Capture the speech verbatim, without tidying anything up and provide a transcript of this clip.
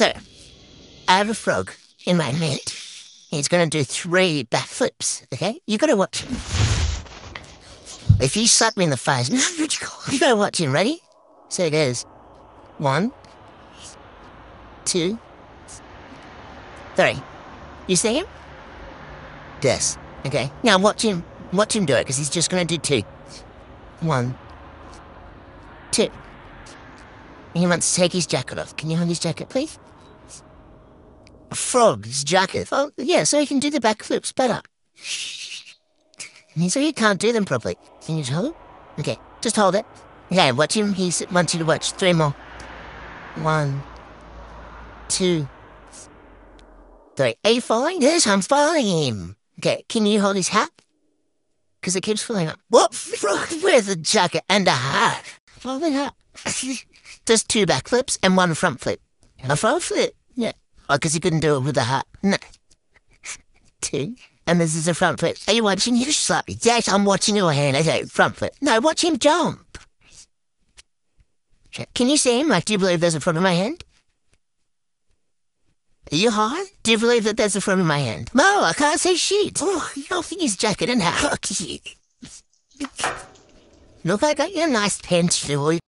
So, I have a frog in my net. He's gonna do three backflips, okay? You gotta watch him. If you slap me in the face, you gotta watch him. Ready? So it goes. One, two, three. You see him? Yes. Okay. Now watch him. Watch him do it, because he's just gonna do two. One, two. He wants to take his jacket off. Can you hold his jacket, please? A frog's jacket. Oh, yeah, so he can do the backflips better. So you can't do them properly. Can you just hold it? Okay, just hold it. Okay, watch him. He wants you to watch. Three more. One, two, three. Are you following this? I'm following him. Okay, can you hold his hat? Because it keeps falling up. What frog wears a jacket and a hat? Follow the hat. There's two backflips and one front flip. A front flip? Yeah. Oh, because he couldn't do it with the hat. No. Two. And this is a front flip. Are you watching? You slap me. Yes, I'm watching your hand. Okay, front flip. No, watch him jump. Can you see him? Like, do you believe there's a front of my hand? Are you high? Do you believe that there's a front of my hand? No, I can't see shit. Oh, you don't think his jacket and hat. Look, I got you a nice pen, too.